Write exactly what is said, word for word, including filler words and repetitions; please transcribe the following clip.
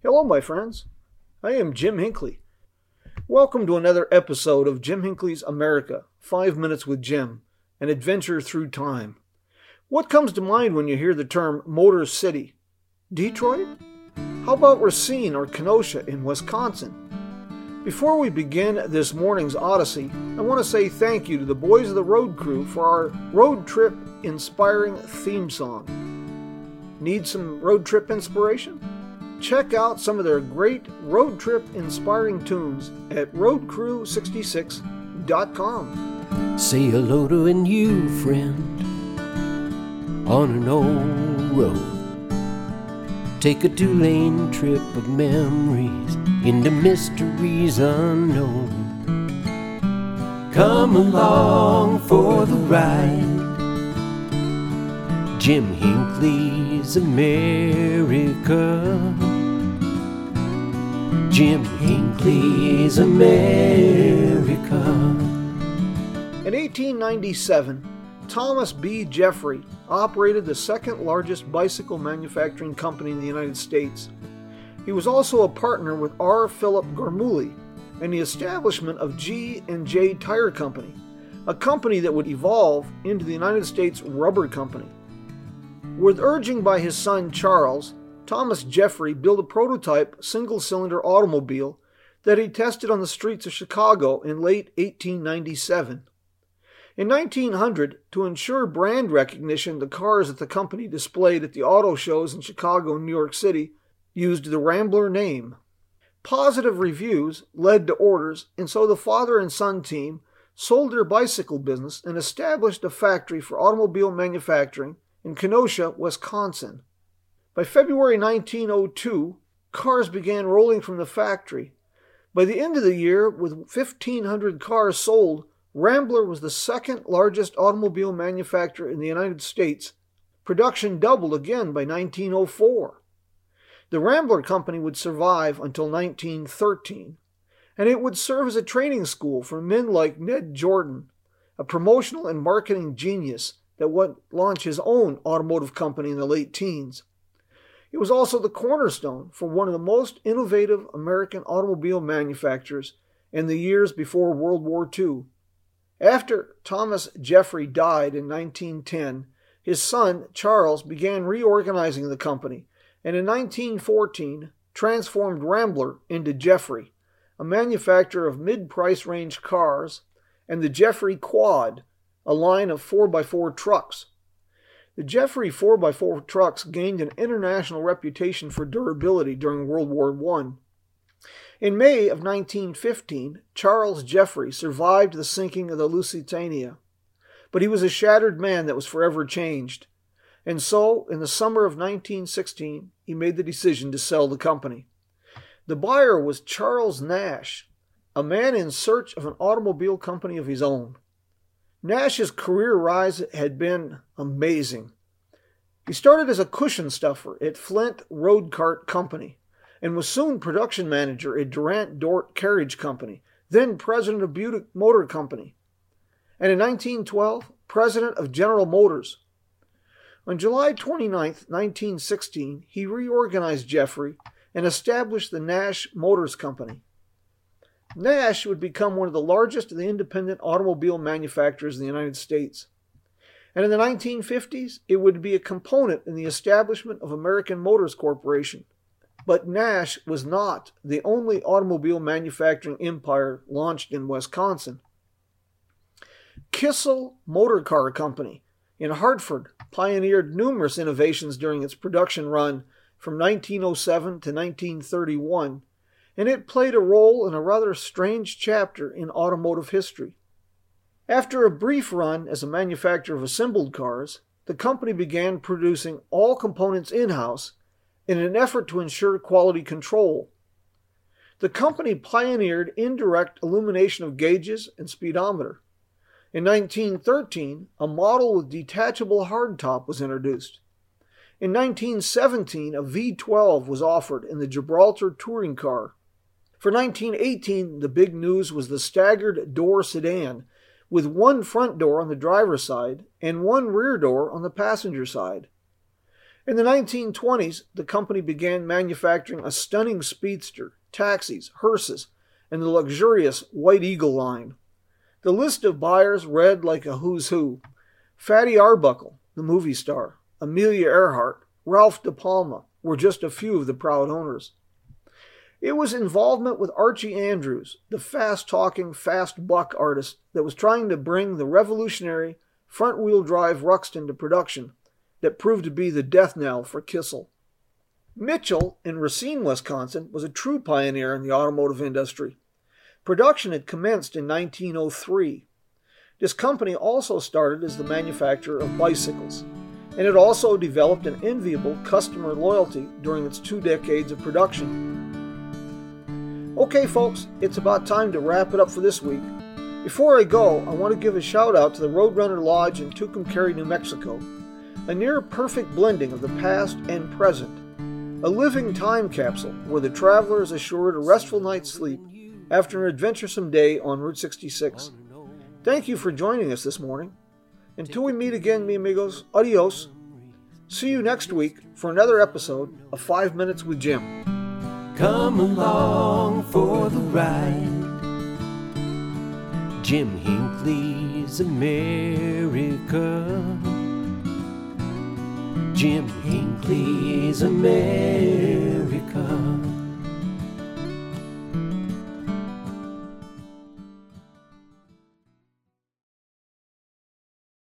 Hello, my friends. I am Jim Hinckley. Welcome to another episode of Jim Hinckley's America, Five Minutes with Jim, an adventure through time. What comes to mind when you hear the term Motor City? Detroit? How about Racine or Kenosha in Wisconsin? Before we begin this morning's odyssey, I want to say thank you to the boys of the road crew for our road trip inspiring theme song. Need some road trip inspiration? Check out some of their great road trip inspiring tunes at road crew sixty-six dot com. Say hello to a new friend on an old road. Take a two-lane trip of memories into mysteries unknown. Come along for the ride. Jim Hinckley's America. Jim Hinckley's America. In eighteen ninety-seven, Thomas B. Jeffrey operated the second largest bicycle manufacturing company in the United States. He was also a partner with R. Philip Garmulli in the establishment of G and J Tire Company, a company that would evolve into the United States Rubber Company. With urging by his son Charles, Thomas Jeffrey built a prototype single-cylinder automobile that he tested on the streets of Chicago in late eighteen ninety-seven. In nineteen hundred, to ensure brand recognition, the cars that the company displayed at the auto shows in Chicago and New York City used the Rambler name. Positive reviews led to orders, and so the father and son team sold their bicycle business and established a factory for automobile manufacturing in Kenosha, Wisconsin. By February nineteen oh two, cars began rolling from the factory. By the end of the year, with fifteen hundred cars sold, Rambler was the second largest automobile manufacturer in the United States. Production doubled again by nineteen oh four. The Rambler Company would survive until nineteen thirteen, and it would serve as a training school for men like Ned Jordan, a promotional and marketing genius that would launch his own automotive company in the late teens. It was also the cornerstone for one of the most innovative American automobile manufacturers in the years before World War Two. After Thomas Jeffrey died in nineteen ten, his son Charles began reorganizing the company, and in nineteen fourteen transformed Rambler into Jeffrey, a manufacturer of mid-price range cars, and the Jeffrey Quad, a line of four by four trucks. The Jeffrey four by four trucks gained an international reputation for durability during World War One. In May of nineteen fifteen, Charles Jeffrey survived the sinking of the Lusitania, but he was a shattered man that was forever changed. And so, in the summer of nineteen sixteen, he made the decision to sell the company. The buyer was Charles Nash, a man in search of an automobile company of his own. Nash's career rise had been amazing. He started as a cushion stuffer at Flint Road Cart Company and was soon production manager at Durant Dort Carriage Company, then president of Buick Motor Company, and in nineteen twelve, president of General Motors. On July twenty-ninth, nineteen sixteen, he reorganized Jeffrey and established the Nash Motors Company. Nash would become one of the largest of the independent automobile manufacturers in the United States. And in the nineteen fifties, it would be a component in the establishment of American Motors Corporation. But Nash was not the only automobile manufacturing empire launched in Wisconsin. Kissel Motor Car Company in Hartford pioneered numerous innovations during its production run from nineteen oh seven to nineteen thirty-one, and it played a role in a rather strange chapter in automotive history. After a brief run as a manufacturer of assembled cars, the company began producing all components in-house in an effort to ensure quality control. The company pioneered indirect illumination of gauges and speedometer. In nineteen thirteen, a model with detachable hardtop was introduced. In nineteen seventeen, a V twelve was offered in the Gibraltar touring car. For nineteen eighteen, the big news was the staggered door sedan, with one front door on the driver's side and one rear door on the passenger side. In the nineteen twenties, the company began manufacturing a stunning speedster, taxis, hearses, and the luxurious White Eagle line. The list of buyers read like a who's who. Fatty Arbuckle, the movie star, Amelia Earhart, Ralph De Palma were just a few of the proud owners. It was involvement with Archie Andrews, the fast-talking, fast-buck artist that was trying to bring the revolutionary front-wheel drive Ruxton to production that proved to be the death knell for Kissel. Mitchell in Racine, Wisconsin, was a true pioneer in the automotive industry. Production had commenced in nineteen oh three. This company also started as the manufacturer of bicycles, and it also developed an enviable customer loyalty during its two decades of production. Okay, folks, it's about time to wrap it up for this week. Before I go, I want to give a shout out to the Roadrunner Lodge in Tucumcari, New Mexico, a near-perfect blending of the past and present, a living time capsule where the traveler is assured a restful night's sleep after an adventuresome day on Route sixty-six. Thank you for joining us this morning. Until we meet again, mi amigos, adios. See you next week for another episode of Five Minutes with Jim. Come along for the ride. Jim Hinckley's America. Jim Hinckley's America.